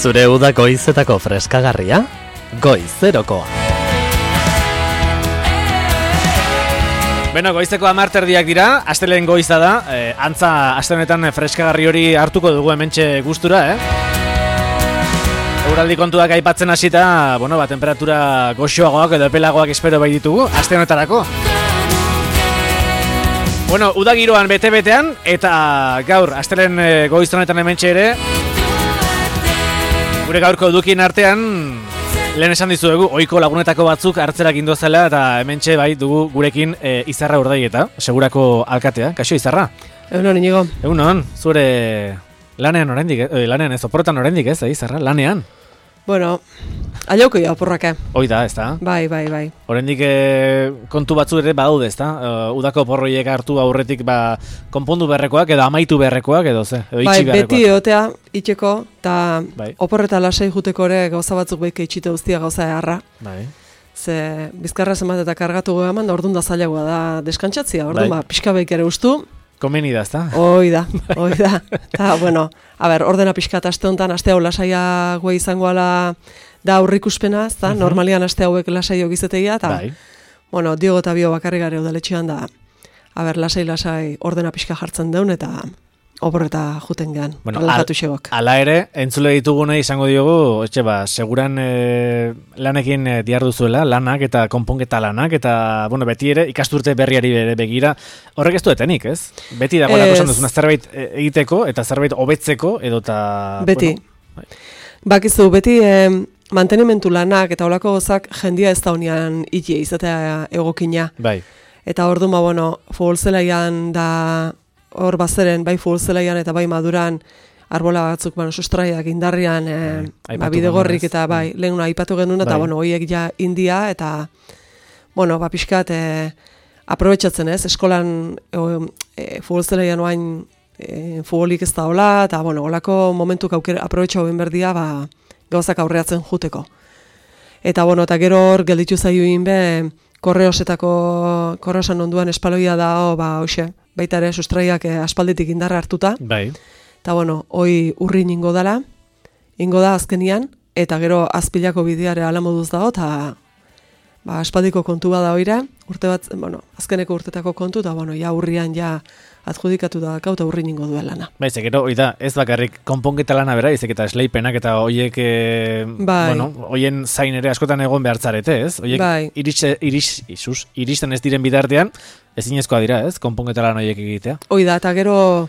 Zure udako goizetako freskagarria, Goizerokoa. Beno, goizeko 10 dira, astelehen goiza da, antza aste honetan freskagarri hori hartuko dugu hementxe gustura, Euraldi kontuak aipatzen hasita, temperatura goxoagoak edo epelagoak espero bai ditugu, aste honetarako. Uda giroan bete-betean, eta gaur, astelehen goiz honetan hementxe ere, gure gaurko edukien artean, lehen esan dizuegu, ohiko lagunetako batzuk hartzerak indozela, eta hementxe bai dugu gurekin Izarra Urdaieta, segurako alkatea. Kaixo, Izarra? Egunon, Inigo. Egunon, zure lanean oraindik, lanean ez, oporretan oraindik ez, Izarra, lanean? Bueno, aliauko ja oporrak, Hoi da, ez da? Bai. Oraindik kontu batzu ere badaude, ez da? Udako porroiek hartu aurretik konpondu beharrekoak, edo amaitu beharrekoak, edo ze? Edo itxi beharrekoak. Beti egotea, itxeko, eta bai. Oporreta lasai juteko ere gauza batzuk behike itxite guztia gauza eharra. Bai. Ze bizkarra zemat eta kargatu goeman, da orduan da zailagoa da deskantzatzia, orduan pixka behik ere ustu. Komeni da, ez da? Hoi da. Eta, ordena pixka eta aste honetan, aste hau lasaia gue izango ala da aurrikuspena, ez da? Normalian aste hauek lasaio gizetegia, eta, Diogo eta Bio bakarri gare udaletxean da, lasai ordena pixka jartzen deun, eta oporreta juten gehan, relajatu xegok. Ala ere, entzule ditugune izango diogu, seguran lanekin diarduzuela, lanak eta konponketa lanak, eta, beti ere, ikasturte berriari bere begira, horrek ez duetenik, ez? Beti dagoelako esan duzuna zerbait egiteko, eta zerbait hobetzeko, edota... Beti. Bakizu, beti mantenimentu lanak eta olako gozak jendia ez da honian iti izatea egokina. Bai. Eta orduan, futbolzelaian da... Hor bazeren, bai futbolzelaian eta bai Maduran arbola batzuk, sustraiak indarrian, bidegorrik eta lehen aipatu genuen, eta hoiek ja india, eta, pixkat, aprobetxatzen ez, eskolan futbolzelaian oain futbolik ez da hola, eta, holako momentuk aprobetxa hoben berdia, gauzak aurreatzen juteko. Eta, eta gero hor, gelditu zaioin be, korreosan onduan espaloia da, hoxe, baita ere sustraiak aspalditik indarra hartuta. Bai. Eta hoi urrin ingo da azkenian, eta gero azpilako bideare ala moduz dago, eta aspaldiko kontu bada oire, azkeneko urtetako kontu, eta ja urrian ja adjudikatu da eta urrin ingo duen lana. Baiz, gero, ez bakarrik konponketa lana bera, izek eta esleipenak eta hoiek, hoien zain ere askotan egon behartzarete, ez? Hoiek iristen ez diren bidartean, ezinezkoa dira, ez? Konponketa lan hoiek egitea. Hoi da, eta gero,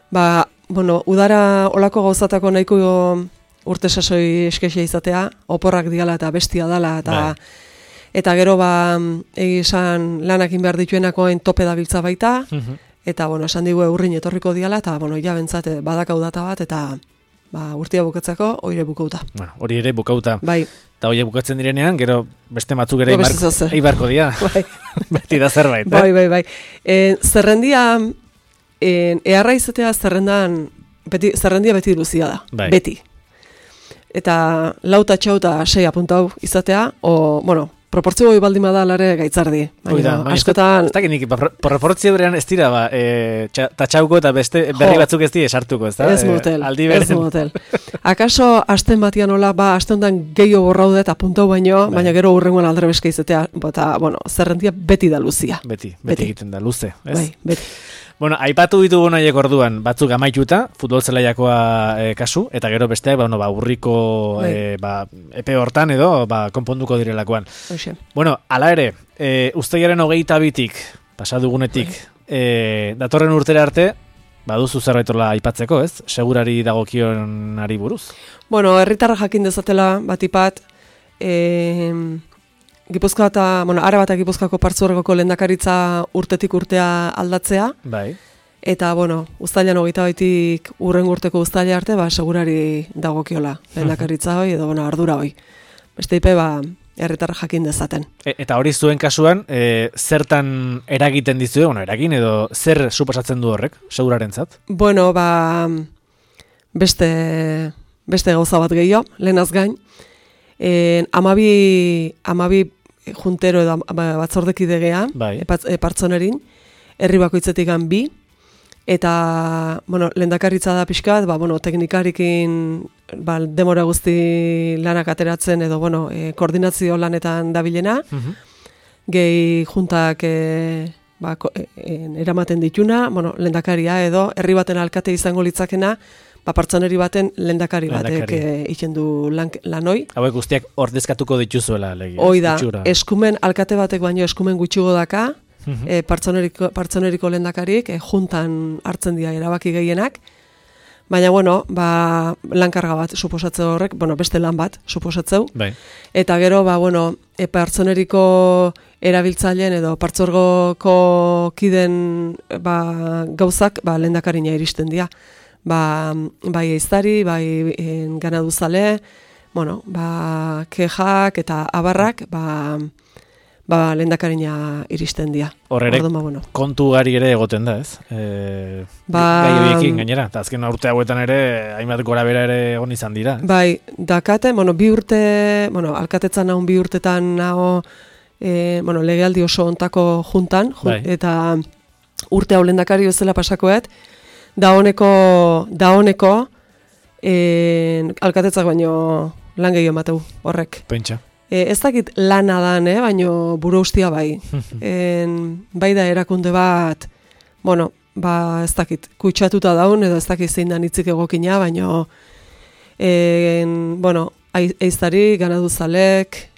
udara olako gauzatako nahiko urte sasoi eskexia izatea, oporrak diala eta bestia dala, eta gero, egizan lanakin behar dituenakoen tope dabiltza baita, eta, esan digu urrin etorriko diala, eta, ja bentsate badakau data bat, eta urtia bukatzeko, hori bukauta. Hori ere bukauta. Bai. Eta hori bukatzen direnean, gero beste batzuk ere eibarko dira. Beti da zerbait, Bai. Zerrendia, eharra izatea zerrendia beti luzia da. Bai. Beti. Eta lauta txauta 6 apuntau izatea, proportzio hori baldin bada alare gaitzardi. Askotan... Ez dakit nik, proportzio berean ez dira, tatxauko eta beste berri batzuk ez dira esartuko, ez da? Ez motel. Akaso, asten batian hola, aste honetan gehiago borraude eta puntau baina gero hurrengoan aldre beska izatea, eta, zerrendia beti da luzia. Beti egiten da, luze, ez? Bai, beti. Aipatu ditugu nahiek orduan, batzuk amaituta, futbol zelaiakoa kasu, eta gero besteak, urriko epe hortan edo, konponduko direlakoan. Ala ere, uztailaren 22-tik, pasadugunetik, datorren urtera arte, baduzu zerbait horla aipatzeko, ez? Segurari dagokionari buruz? Herritarra jakin dezatela, batipat, Gipuzkoa eta, Araba eta Gipuzkoako partzuergoko lehendakaritza urtetik urtea aldatzea. Bai. Eta, uztailan 22-tik urrengo urteko uztaila arte, segurari dagokiola lehendakaritza hoi, edo, ardura hoi. Beste ipe, herritarra jakin dezaten. Eta hori zuen kasuan, zertan eragiten dizue, eragin, edo zer suposatzen du horrek, segurarentzat? Beste gauza bat gehiago, lehenaz gain. 12 juntero edo batzordekidegea, partzonerin, herri bakoitzetik 2, Eta, bueno, lehendakaritza da pixkat, teknikarikin demora guzti lanak ateratzen edo, koordinazio lanetan dabilena, gehi juntak eramaten dituna, lehendakaria edo, herri baten alkate izango litzakena, pertsoneri baten lehendakari batek egiten du lanoi. Hauek guztiak ordezkatuko dituzuela legi. Hoi da, eskumen alkate batek baino eskumen gutxigo daka, pertsoneriko lehendakarik, juntan hartzen dira erabaki gehienak, baina, lankarga bat suposatzeu horrek, beste lan bat suposatzeu, eta gero, pertsoneriko erabiltzaileen edo pertzorgoko kiden gauzak lehendakarina iristen dira. Bai eiztari, bai ganaduzale, kejak eta abarrak, lehendakarina iristen dira. Horrek kontu gari ere egoten da, ez? Gai horiekin gainera, eta azken urte hauetan ere, hainbat gora bera ere egon izan dira. Bai, dakate, 2 urte, alkatetzan nahun 2 urtetan naho, legealdi oso ontako juntan, eta urte hau lehendakari bezala pasakoet, da honeko alkatetzak baino lan gehiago emateu horrek. Pentsa. Ez dakit lana dan, baino buru ustia bai. Bai da erakunde bat, ez dakit, kutsatuta daun, edo ez dakit zein da nitzik egokina, baino, eiztari, ganaduzalek,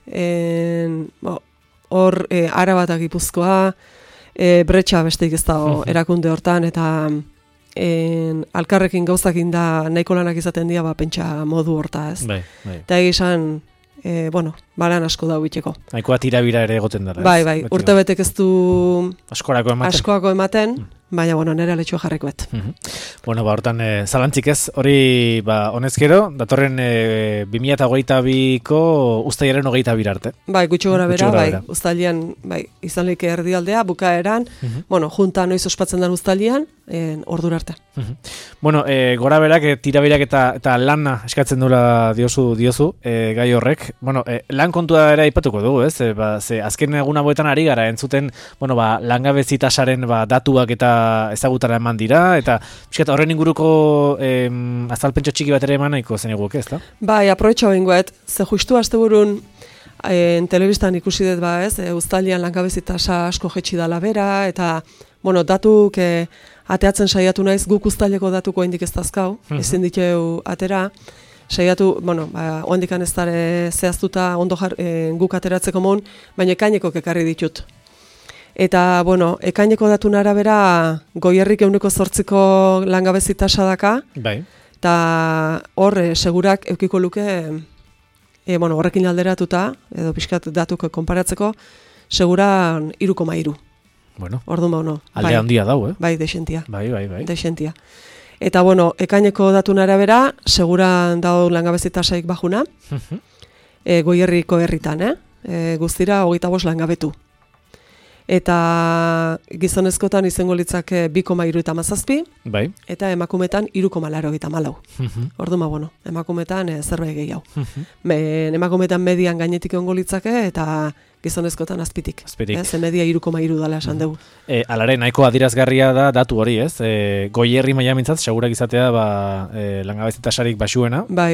hor, Araba eta Gipuzkoa, bretxa besteik ez dago erakunde hortan, eta alkarrekin gauzakin da nahiko lanak izaten dira, pentsa modu horta, ez? Eta egizan, balan asko da huiteko. Nahikoa tirabira ere egoten dara, ez? Bai, urte betek ez du askoako ematen, baina, nire aletxua jarrekoet. Hortan, zalantzik ez, hori, honezkero, datorren 2022ko uztailaren 22 arte. Bai, gutxi gora bera, uztailean, izan leike erdialdea, bukaeran, junta noiz ospatzen den uztailean, ordura arte. Gora berak, tirabirak eta lana eskatzen dula diozu, gai horrek. Lan kontua ere aipatuko dugu, ez? Ze azken egun hauetan ari gara, entzuten, langabezitasaren datuak eta ezagutara eman dira, eta horren inguruko azalpentso txiki bat ere eman nahiko zen eguk, ez da? Bai, aproetxo bengoet, ze justu asteburun telebistan ikusi dut uztailean langabezitasa asko jetxi dala bera, eta, datuk ateatzen saiatu naiz, guk uztaileko datuko hendik ez dazkau, ezin ditu atera, saiatu, ondikan ez dara zehaztuta guk ateratzeko mon, baina ekaineko ekarri ditut. Eta, ekaineko datun arabera, Goierrik 8% langabezitasa daka, eta hor, segurak eukiko luke, horrekin alderatuta, edo pixkat datuk konparatzeko, seguran 3,3. Orduan, alde handia dau, Bai, desentia. Bai. Desentia. Eta, ekaineko datun arabera, seguran dau langabezitasaik bajuna, Goierriko herritan, guztira 25 langabetu. Eta gizonezkotan izango litzake 2,37, eta emakumetan 3,84. Orduan, emakumetan zerbait gehiago. Emakumetan median gainetik egongo litzake, eta gizonezkotan azpitik. Ze media 3,3 dala esan dugu. Alare, nahiko adirazgarria da datu hori, ez? Goierri maila mintzat, segurak izatea langabezitasarik basuena. Bai.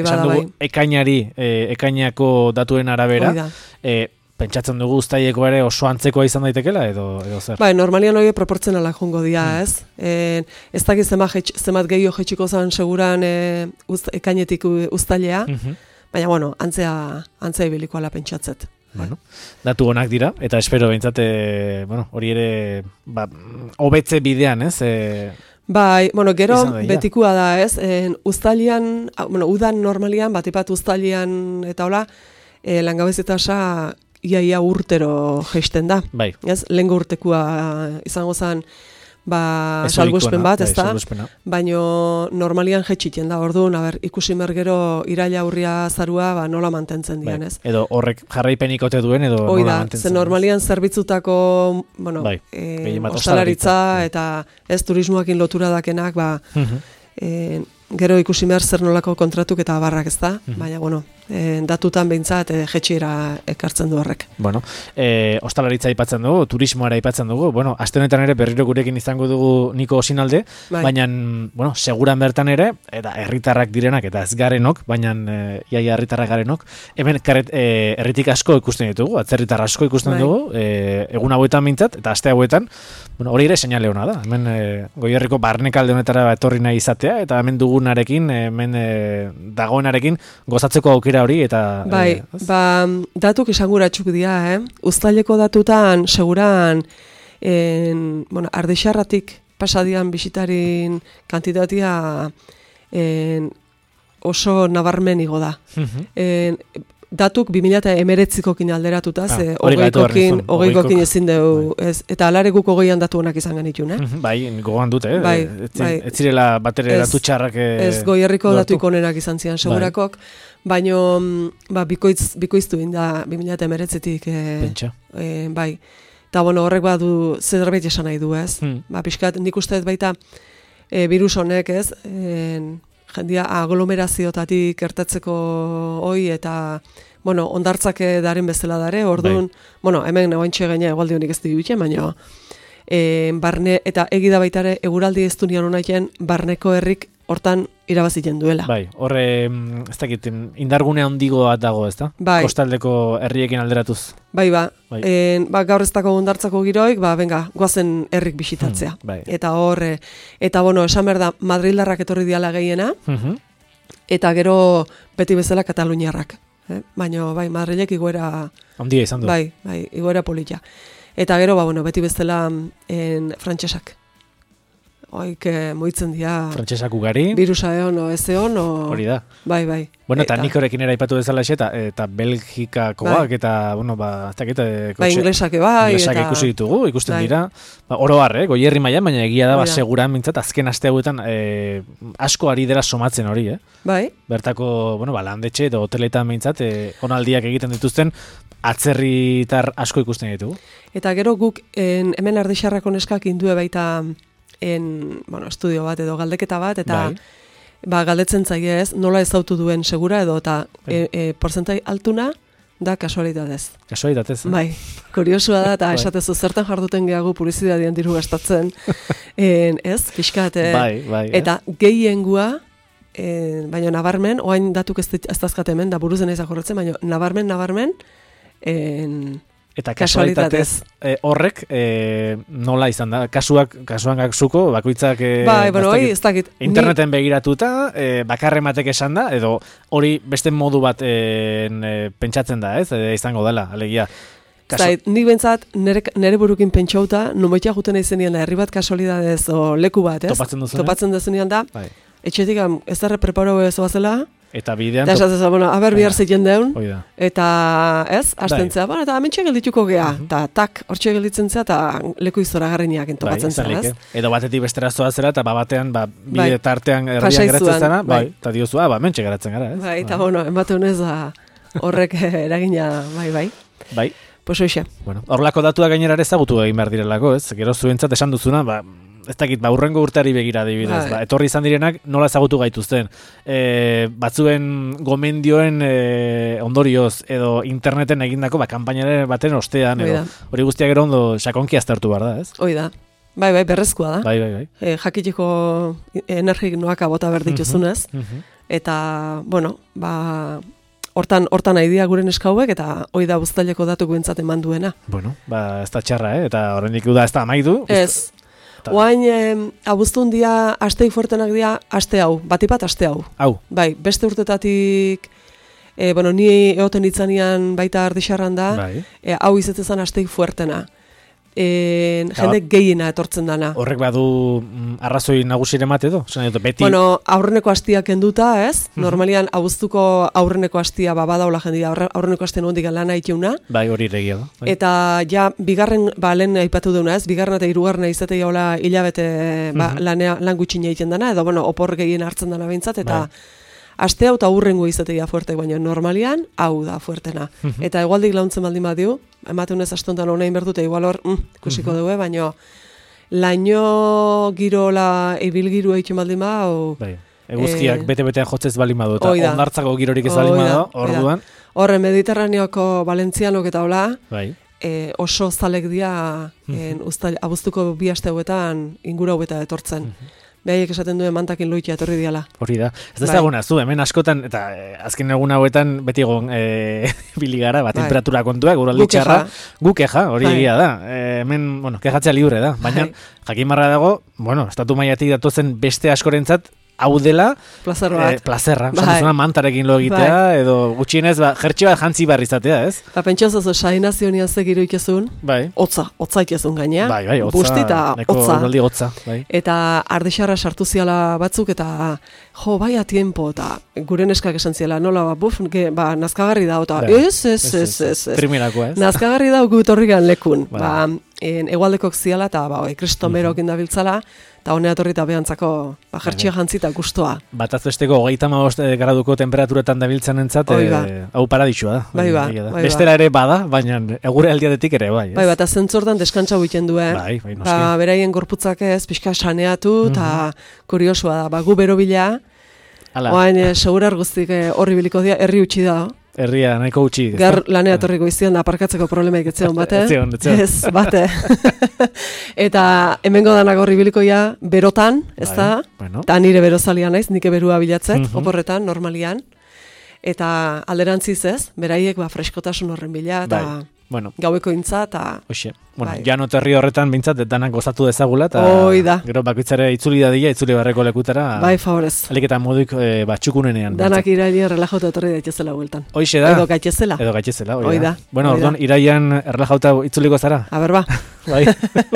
Ekainako datuen arabera. Pentsatzen dugu uztaileko ere oso antzekoa izan daitekela edo zer? Bai, normalian hori proportzionala jongo dira, ez? Ez dakit zemat gehiago jetxiko zen seguran ekainetik uztailea, baina, antzea ibiliko ala pentsatzet. Datu honak dira, eta espero behintzat, hori ere, hobetze bidean, ez? Bai, gero betikua da, ez? Uztailean, udan normalian, batipat uztailean eta hola, langabezitasa ia urtero geisten da. Bai. Lehengo urtekua izango zen salbuespen bat, ez da? Baina normalian jetxiten da, orduan, ikusi mergero iraila urria zarua nola mantentzen dian, ez? Edo horrek jarraipenik ote duen, edo nola mantentzen. Ze normalian zerbitzutako ostalaritza eta ez turismoakin lotura dakenak, gero ikusi behar zer nolako kontratuk eta barrak, ez da? Baina, datutan behintzat jetxera ekartzen du horrek. Bueno, ostalaritza aipatzen dugu, turismoara aipatzen dugu, bueno, aste honetan ere berriro gurekin izango dugu Niko Osinalde, baina, bueno, seguran bertan ere, eta herritarrak direnak, eta ez garenok, baina iaia herritarrak garenok, hemen herritik asko ikusten ditugu, atzerritar asko ikusten dugu, egun hauetan mintzat, eta aste hauetan, bueno, hori ere seinale hona da, hemen Goierriko barnekalde honetara etorri nahi izatea, eta hemen dugunarekin, hemen dagoenarekin gozatzeko aukera hori, eta... Bai, datuk esanguratxuk dira, Uztaileko datutan, seguran, bueno, Ardixarratik pasadian bisitarin kantitatea oso nabarmen igo da. Datuk 2019kokin alderatutaz, hogeikokin ezin dugu, eta alare guk hogeian datu honak izan genitun, Bai, gogoan dute, ez zirela batere datu txarrak... Ez Goierriko datu ikonenak izan zian segurakok, baino bikoiztu inda 2019tik, bai. Eta bueno, horrek badu zerbait esan nahi du, ez? Pixkat, nik uste baita virus honek, ez? Jendia aglomeraziotatik ertatzeko hoi eta, bueno, ondartzak daren bezala dare, orduan, bueno, hemen oantxe gaina egualdi honik ez dibutxe, baina barne, eta egida baitare eguraldi ez du nian honaiten barneko herrik hortan irabaziten duela. Bai, horre, ez dakit, indargune handigo bat dago, ez da? Bai. Kostaldeko herriekin alderatuz. Bai. Gaur ez dago ondartzako giroik, venga, goazen herrik bisitatzea. Eta horre, eta bueno, esan behar da, Madrildarrak etorri diala gehiena, eta gero beti bezala Kataluniarrak. Baina, bai, Madrilek igoera... Handia izan du. Bai, igoera polita. Eta gero, bueno, beti bezala frantsesak. Oik moitzen dira... Frantsesak ugari. Virusa egon, ez egon, hori da. Bai. Bueno, eta nik horrekin eraipatu bezala eta Belgikakoak, eta, bueno, ez dakit... inglesak ikusi ditugu, ikusten dira. Oro har, Goierri mailan, baina egia da, seguran mintzat, azken aste hauetan asko ari dela somatzen hori, Bai. Bertako, bueno, landetxe edo hoteletan mintzat, onaldiak egiten dituzten, atzerritar asko ikusten ditugu. Eta gero guk, hemen Ardixarrako neskak indue baita... bueno, estudio bat edo galdeketa bat, eta galdetzen zaie ez, nola ezautu duen segura edo, eta porzentai altuna da kasualitatez. Kasualitatez, Bai, kuriosua da, eta esatezu zertan jarduten gehiago publizitatean diru gastatzen, ez, pixkat, eta gehiengua, baina nabarmen, oain datuk ez dazkat hemen, da buruzen ezak horretzen, baina nabarmen, eta kasualitatez horrek nola izan da? Kasuan gakzuko, bakoitzak ez dakit. Interneten begiratuta, bakarrematek esan da, edo hori beste modu bat pentsatzen da, ez? Izango dela, alegia. Nik bentsat, nere burukin pentsauta, numoitia juten eizen herri bat kasualitatez o leku bat, ez? Topatzen dezunean da, etxetik ez darre preparo ez bazela, eta bidean... Eta esatez, bueno, bihar zeiten deun, eta ez, astentzea, eta amentxe geldituko gea, eta hortxe gelditzen zea, eta leku izoragarriak entopatzen zera, ez? Edo batetik bestera zoa zera, eta batean, bide tartean herrian geratzen zera, eta diozua, amentxe geratzen gara, ez? Bai, eta bueno, emateunez horrek eragina, bai. Pues hoxe. Horlako datuak gainera ezagutu egin behar direlako, ez? Gero zuentzat esan duzuna, ez dakit, urrengo urteari begira adibidez, etorri izan direnak nola ezagutu gaituzten. Batzuen gomendioen ondorioz, edo interneten egindako kanpainaren baten ostean, edo hori guztiak gero ondo sakonki aztertu behar da, ez? Hoi da. Bai, berrezkoa da. Bai. Jakiteko energik noaka bota berdituzunez, eta, bueno, hortan nahi dia guren eskauek, eta hoi da Uztaileko datu guentzat eman duena. Bueno, ez da txarra, eta horrendik da ez da amaidu. Ez. Oain, abuztun dia, asteik fuertenak dia, aste hau, batipat aste hau. Bai, beste urtetatik, ni egoten itzanean baita Ardixarran da, hau izetezan asteik fuertena. Jende gehiena etortzen dana. Horrek badu arrazoi nagusire mate edo? Bueno, aurreneko astia kenduta, ez? Normalian, abuztuko aurreneko astia badaula jendia, aurreneko astia nondik lana iteuna. Bai, hori regia da. Eta ja, bigarren, lehen aipatu deuna, ez? Bigarren eta hirugarren izate jaula hilabete lan gutxina egiten dana, edo, opor gehien hartzen dana behintzat, eta aste hau eta hurrengo izatea fuertek, baina normalian, hau da fuertena. Eta egualdik launtzen baldin badiu, emateunez astontan honein berdute, igual hor, kusiko dugu, baina laino girola, ebil giru egiten baldin Eguzkiak bete-betean jotzez balin badu, eta ondartzako girorik ez balin badu, orduan. Horre, Mediterraneoko Valentzianok eta hola, bai. Oso zalek dia abuztuko 2 aste hauetan ingura haueta etortzen. Behaiek esaten duen mantakin loitia etorri diala. Hori da. Ez da ezaguna, zu, hemen askotan, eta azken egun hauetan beti egon biligara, temperatura kontua, guraldi txarra, gukeja, hori egia da. Hemen, kejatzea libre da. Baina, jakin marra dago, estatu mailatik datozen beste askorentzat, hau dela plazerra, mantarekin lo egitea, edo gutxienez jertxe bat jantzi barri izatea, ez? Pentsazoz, sainazionia zegiru ikezun, hotza ikezun gainea, bustita hotza. Eta ardixarra sartu ziala batzuk, eta baia tiempo, eta gure neskak esan ziela, nola, nazkagarri da, eta ez. Primerako, ez? Nazkagarri da, gutorrigan lekun. Egualdekok ziala, eta kriston berokin dabiltzala, eta honea torri eta behantzako jertxia jantzita guztua. Bataz besteko 35 graduko temperaturetan dabiltzen entzat, hau paradisua da. Bai. Bestela ere bada, baina egure aldiadetik ere bai. Bai, eta zentzortan deskantza buiten duen. Bai, noski. Beraien gorputzak ez, pixka saneatu, eta kuriosua da, gu berobila, oain segurar guztik horri biliko dira, herri utxi da. Herria nahiko utxi. Gar lanea torriko izian da aparkatzeko problemaik etzeon bate. Ez, bate. Eta hemengo danak horri bilikoia berotan, ez da? Eta nire berozalia naiz, nike berua bilatzet, oporretan, normalian. Eta alderantziz ez, beraiek freskotasun horren bila, eta gaueko intza, eta... Hoxe, jano terri horretan bintzat, danak gozatu dezagula, eta gero bakoitzare itzuli dadila, itzuli barreko lekutara. Bai, favorez. Aliketan moduik txukunenean. Danak iraian relajauta etorri daitezela bueltan. Hoxe da. Edo gaitezela. Hoi da. Bueno, orduan, iraian relajauta itzuliko zara? Aber, ba. Bai.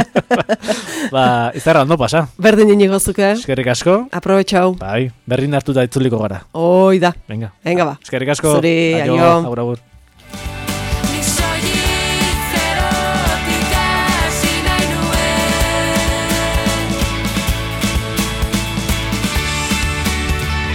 Izarra ondo pasa. Berdin inigozuke. Eskerrik asko. Aprobetxau. Bai, berdin hartuta itzuliko gara. Hoi da. Venga, ba. Eskerrik asko. Zuri, aio. Agur.